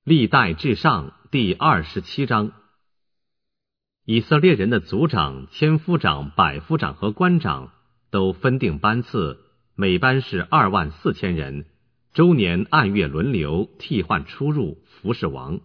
历代志上第27章。以色列人的族长、千夫长、百夫长和官长都分定班次，每班是24000人，周年按月轮流替换出入，服侍王。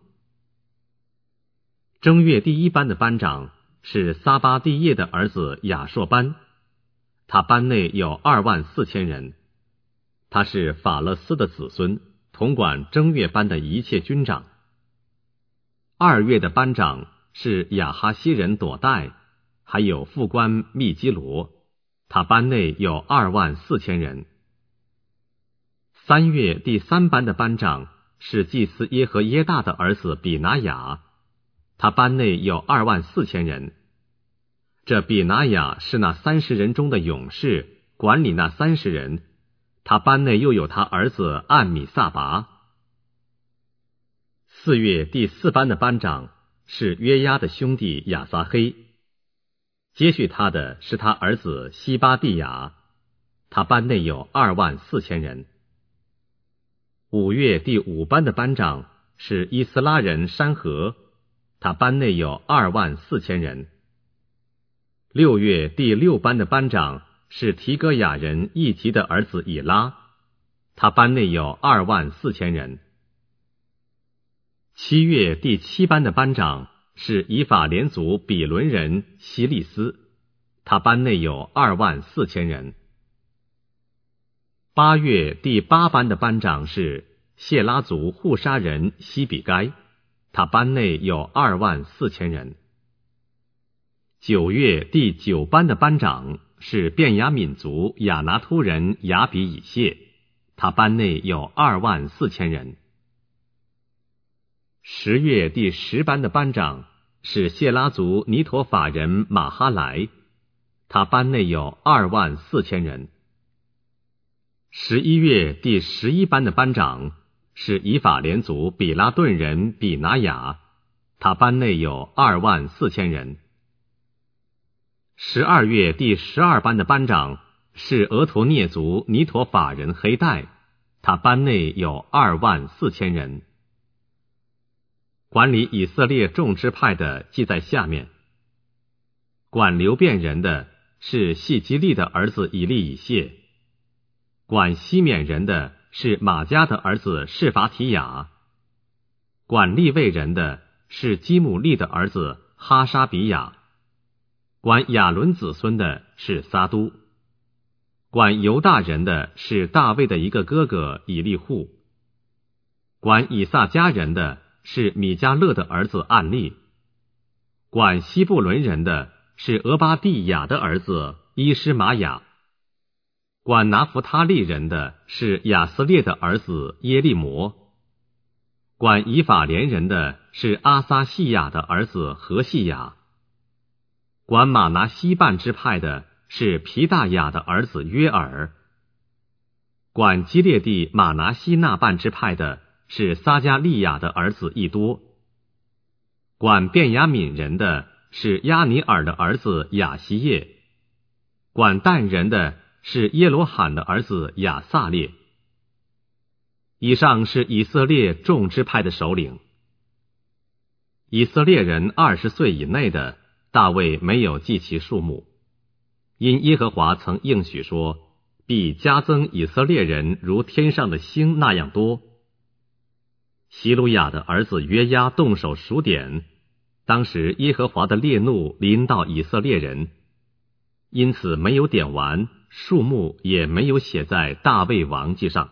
正月第一班的班长是撒巴第叶的儿子亚硕班，他班内有24000人，他是法勒斯的子孙，统管正月班的一切军长。2月的班长是亚哈西人朵代，还有副官密基罗，他班内有24000人。3月第3班的班长是祭司耶和耶大的儿子比拿雅，他班内有24000人。这比拿雅是那30人中的勇士，管理那30人，他班内又有他儿子暗米撒拔。4月第4班的班长是约押的兄弟亚撒黑，接续他的是他儿子西巴蒂亚，他班内有24000人。5月第5班的班长是伊斯拉人山河，他班内有24000人。6月第6班的班长是提戈雅人易吉的儿子以拉，他班内有24000人。7月第7班的班长是以法莲族比伦人希利斯，他班内有24000人。8月第8班的班长是谢拉族户沙人西比该，他班内有24000人。9月第9班的班长是便雅悯族亚拿突人亚比以谢，他班内有24000人。10月第10班的班长是谢拉族尼陀法人马哈莱，他班内有24000人。11月第11班的班长是以法莲族比拉顿人比拿雅，他班内有24000人。12月第12班的班长是俄陀涅族尼陀法人黑代，他班内有24000人。管理以色列众支派的记在下面。管流便人的是细基利的儿子以利以谢，管西缅人的是马加的儿子示法提雅，管利未人的是基姆利的儿子哈沙比雅，管亚伦子孙的是撒都，管犹大人的是大卫的一个哥哥以利户，管以撒家人的是米迦勒的儿子暗利，管西布伦人的是俄巴蒂亚的儿子伊施玛雅，管拿弗他利人的是亚斯列的儿子耶利摩，管以法莲人的是阿撒细亚的儿子何细亚，管马拿西半支派的是皮大雅的儿子约尔，管基列地马拿西那半支派的是撒加利亚的儿子益多，管便雅悯人的是亚尼尔的儿子亚希叶，管但人的是耶罗罕的儿子亚撒列。以上是以色列众支派的首领。以色列人20岁以内的，大卫没有记其数目，因耶和华曾应许说，必加增以色列人如天上的星那样多。希鲁雅的儿子约押动手数点，当时耶和华的烈怒临到以色列人，因此没有点完，数目也没有写在大卫王记上。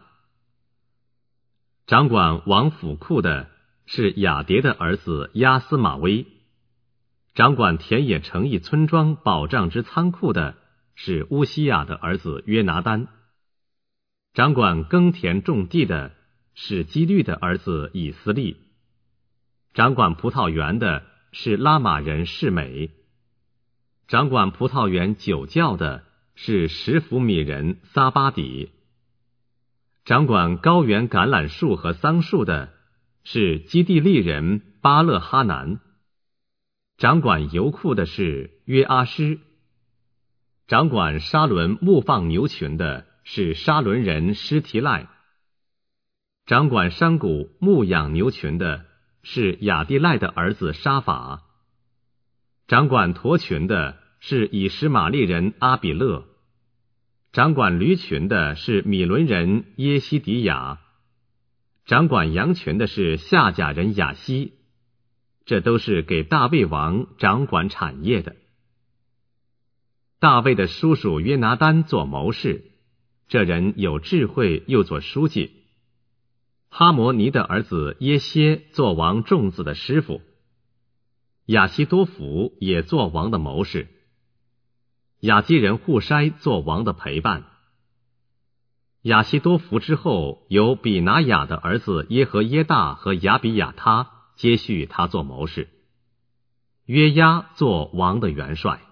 掌管王府库的是雅迭的儿子亚斯玛威，掌管田野城邑村庄保障之仓库的是乌西亚的儿子约拿单，掌管耕田种地的是基律的儿子以斯利，掌管葡萄园的是拉玛人示美，掌管葡萄园酒窖的是什弗米人撒巴底，掌管高原橄榄树和桑树的是基地利人巴勒哈南，掌管油库的是约阿施，掌管沙伦牧放牛群的是沙伦人施提赖， 掌管山谷牧养牛群的是亚地赖的儿子沙法，掌管驼群的是以实玛利人阿比勒，掌管驴群的是米伦人耶西迪亚，掌管羊群的是夏甲人亚西。这都是给大卫王掌管产业的。大卫的叔叔约拿单做谋士，这人有智慧，又做书记。哈摩尼的儿子耶歇做王众子的师傅，亚希多弗也做王的谋士，亚基人户筛做王的陪伴。亚希多弗之后，有比拿雅的儿子耶和耶大和亚比亚他接续他做谋士，约押做王的元帅。